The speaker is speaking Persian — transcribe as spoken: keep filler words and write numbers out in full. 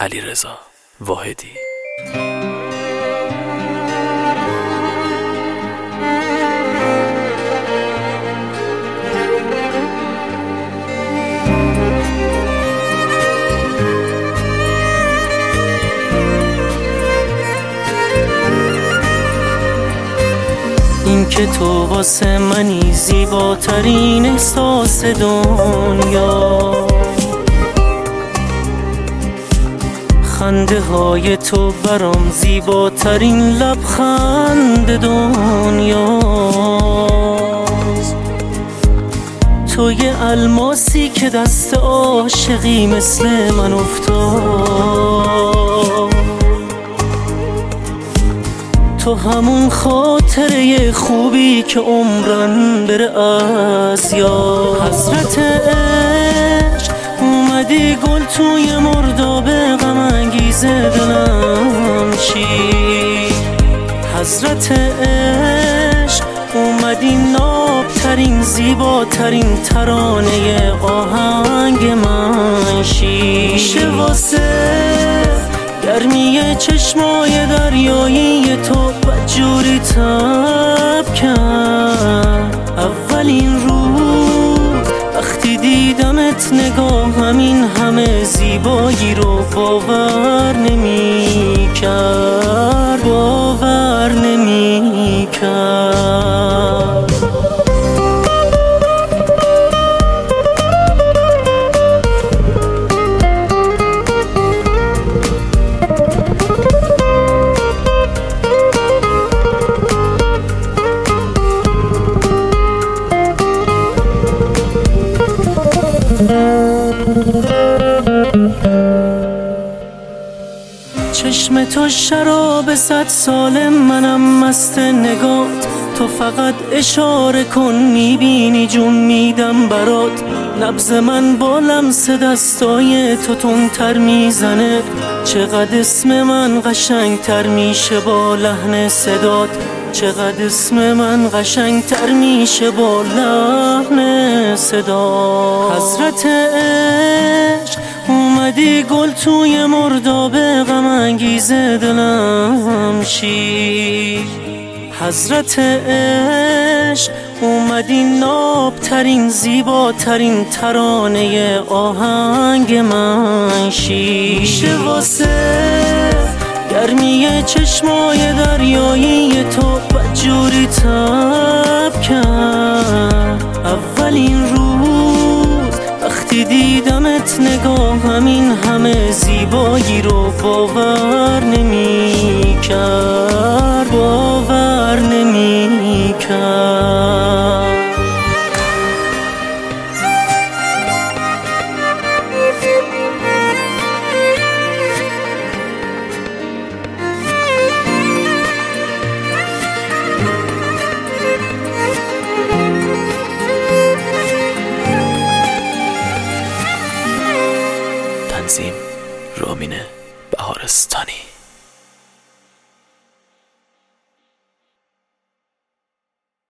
علیرضا واحدی. این که تو واسه منی زیباترین احساس دنیا، خنده های تو برام زیباترین لبخند دنیا. تو یه الماسی که دست عاشقی مثل من افتاد، تو همون خاطره خوبی که عمرن بره از یاد. حضرت عشق اومدی گل توی مرداب غم انگیز دلم چی. حضرت عشق اومدی نابترین زیباترین ترانه آهنگ من شیشه واسه گرمی چشمای دریایی تو بدجوری تب کرد. اولین روز وقتی دیدمت نگاهم این همه زیبایی رو باور نمی کرد، باور نمی کرد. چشم تو شراب صد سال، منم مست نگات. تو فقط اشاره کن میبینی جون میدم برات. نبض من با لمس دستای تو تندتر میزنه. چقدر اسم من قشنگتر میشه با لحن صدات. چقدر اسم من قشنگتر میشه با لحن صدات. حضرت عشق اومدی گل توی مرداب غم انگیز دلم شیر. حضرت عشق اومدی نابترین زیباترین ترانه آهنگ من شیشه واسه گرمی چشمای دریایی تو بدجوری تب کرد. اولین روز وقتی دیدمت نگاهم این همه زیبایی رو باور نمی کرد، باور نمی کرد. تنظیم رامین بهارستانی.